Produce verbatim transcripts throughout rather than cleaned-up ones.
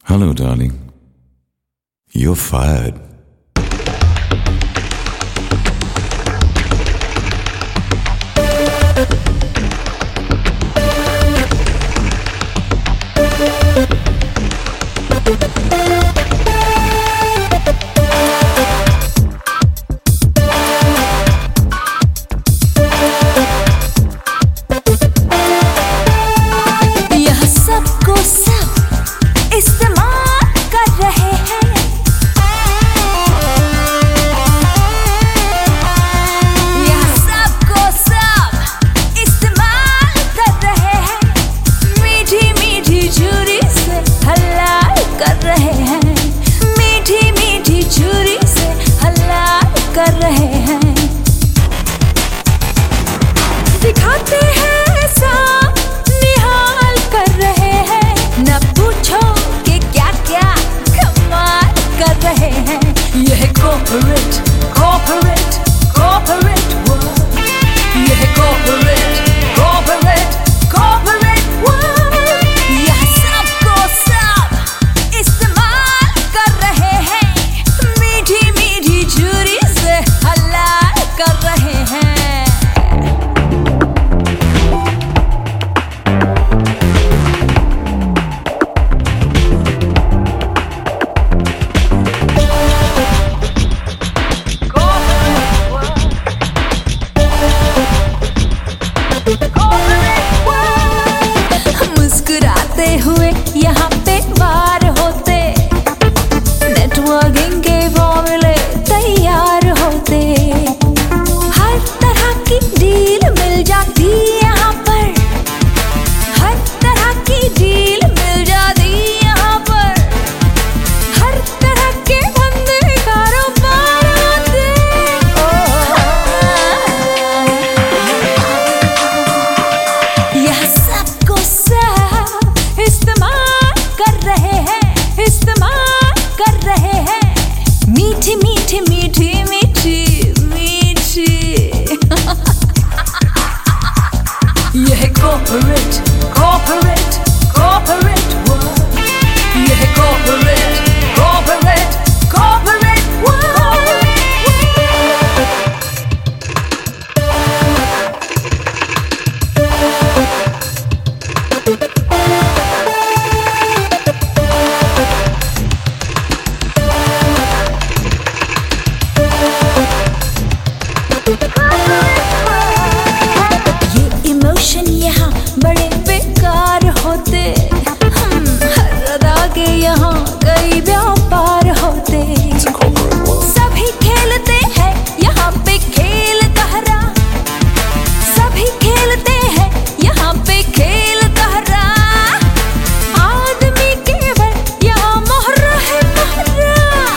Hello, darling. You're fired. यह सबको सब इस्तेमाल कर रहे हैं। यह सबको सब इस्तेमाल कर रहे हैं। मीठी मीठी छुरी से हलाल कर रहे हैं। मीठी मीठी छुरी से हलाल कर रहे हैं। दिखाते हैं सब निहाल कर रहे हैं। न पूछो कि क्या क्या कमाल कर रहे हैं। यह कॉर्पोरेट कॉर्पोरेट कॉर्पोरेट वर्ल्ड। यह कॉर्पोरेट कॉर्पोरेट कॉर्पोरेट वर्ल्ड। यह सबको सब इस्तेमाल कर रहे हैं। मीठी मीठी छुरी से हलाल कर रहे हैं। मुस्कुराते हुए यहाँ पे बार होते। नेटवर्किंग के फॉर्मूले तैयार होते। हर तरह की डील मिल जाती यहाँ पर। हर तरह की डील मिल जाती यहाँ पर। हर तरह के धंधे कारोबार होते। यह सबको सब इस्तेमाल कर रहे हैं। इस्तेमाल कर रहे हैं। मीठी मीठी मीठी मीठी मीठी। यह कॉर्पोरेट कॉर्पोरेट कॉर्पोरेट वर्ल्ड। यह कॉर्पोरेट कॉर्पोरेट कॉर्पोरेट वर्ल्ड। ये इमोशन यहाँ बड़े बेकार होते। हम हर अदा के यहाँ कई व्यापार होते। सभी खेलते हैं यहाँ पे खेल गहरा। सभी खेलते हैं यहाँ पे खेल गहरा। आदमी केवल यहाँ मोहरा है मोहरा।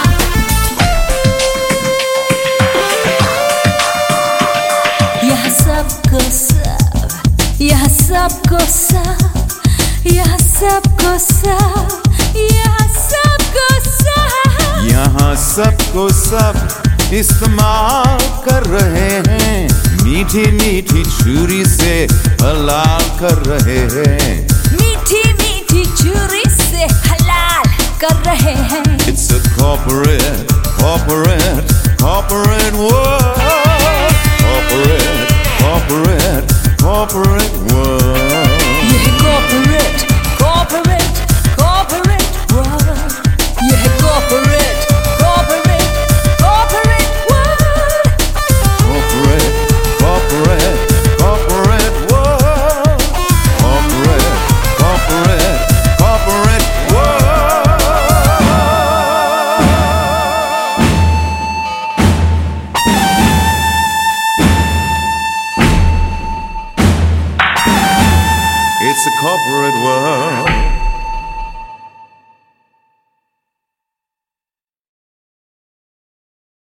यह सबको सब यह सबको सब यह सबको सब यह सबको सब। यहाँ सबको सब इस्तेमाल कर रहे हैं। मीठी मीठी छुरी से हलाल कर रहे हैं। मीठी मीठी छुरी से हलाल कर रहे हैं। It's a corporate, corporate, corporate world. Corporate, corporate, corporate world. यह corporate, corporate, corporate world. यह corporate, corporate, corporate world. Corporate, corporate, corporate world. Corporate, corporate, corporate world. It's a corporate world.